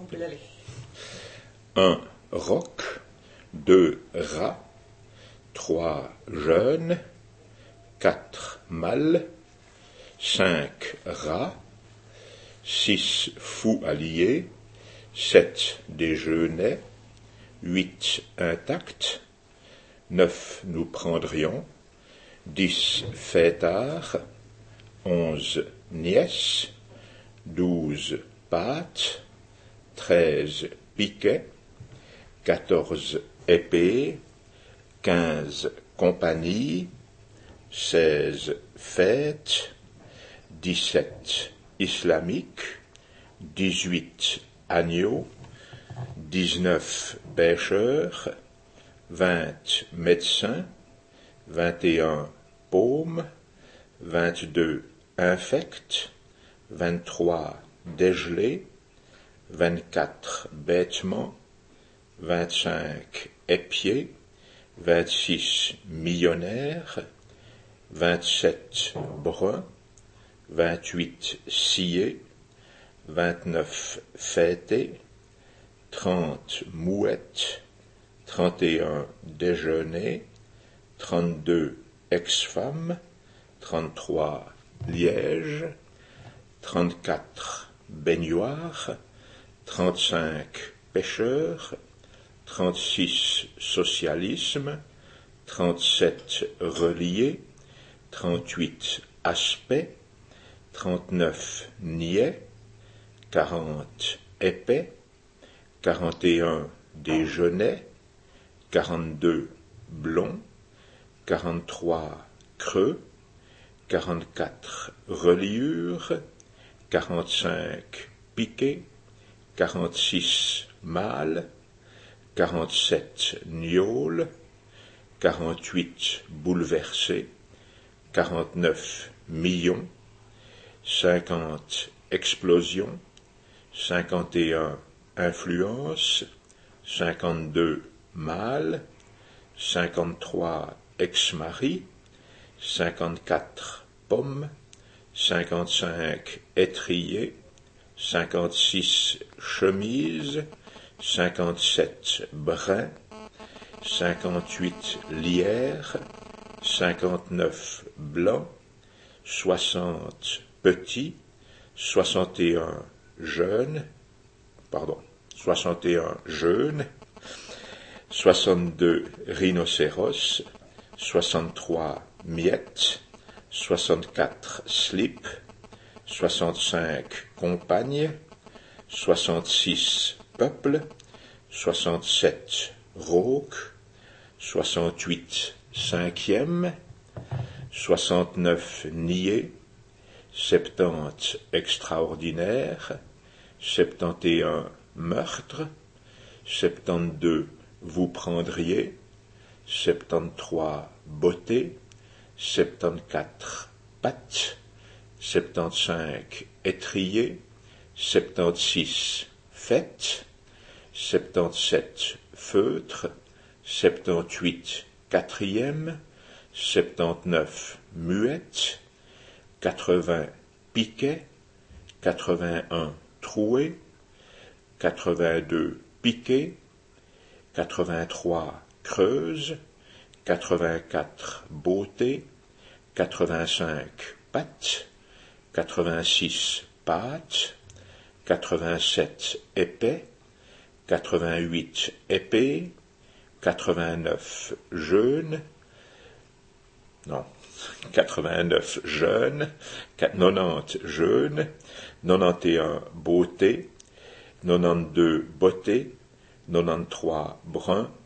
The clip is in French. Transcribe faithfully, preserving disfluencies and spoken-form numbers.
peut y aller. Un roc, deux rats, trois jeunes, quatre mâles, cinq rats, six fous alliés, sept déjeunais, huit intacts, neuf nous prendrions, dix fêtards, onze nièces, douze pâtes, treize piquets, quatorze épées, quinze compagnies, seize fêtes, dix-sept islamiques, dix-huit agneaux, dix-neuf pêcheurs, vingt médecins, vingt et un paumes, vingt-deux infects, vingt-trois dégelés, vingt-quatre bêtements, vingt-cinq épiers, vingt-six millionnaires, vingt-sept bruns, vingt-huit sciés, vingt-neuf fêtés, trente mouettes, trente et un déjeuners, trente-deux ex-femmes, trente-trois lièges, trente-quatre baignoires, trente-cinq pêcheurs, trente-six socialisme, trente-sept reliés, trente-huit aspects, trente-neuf niais, quarante épais, quarante et un déjeunais, quarante-deux blonds, quarante-trois creux, quarante-quatre reliures, quarante-cinq piquets, quarante-six mâles, quarante-sept gnôles, quarante-huit bouleversés, quarante-neuf millions, cinquante explosions, cinquante et un influences, cinquante-deux mâles, cinquante-trois ex-maris, cinquante-quatre pommes, cinquante-cinq étriers, cinquante-six chemises, cinquante-sept brins, cinquante-huit lierres, cinquante-neuf blancs, soixante petits, soixante et un jeunes, pardon, soixante et un jeunes, soixante-deux rhinocéros, soixante-trois miettes, soixante-quatre slips, soixante-cinq compagnes, soixante-six peuples, soixante-sept rauques, soixante-huit cinquièmes, soixante-neuf niais, septante extraordinaires, septante et un meurtres, septante-deux vous prendriez, septante-trois beautés, septante-quatre pattes, septante-cinq étriers, septante-six fêtes, septante-sept feutres, septante-huit quatrièmes, septante-neuf muettes, quatre-vingts piquets, quatre-vingt-un troués, quatre-vingt-deux piquets, quatre-vingt-trois creuses, quatre-vingt-quatre beautés, quatre-vingt-cinq pattes, quatre-vingt-six pâtes, quatre-vingt-sept épais, quatre-vingt-huit épées, quatre-vingt-neuf jeunes, non, quatre-vingt-neuf jeunes, quatre-vingt-dix jeunes, quatre-vingt-onze beautés, quatre-vingt-douze beautés, quatre-vingt-treize bruns,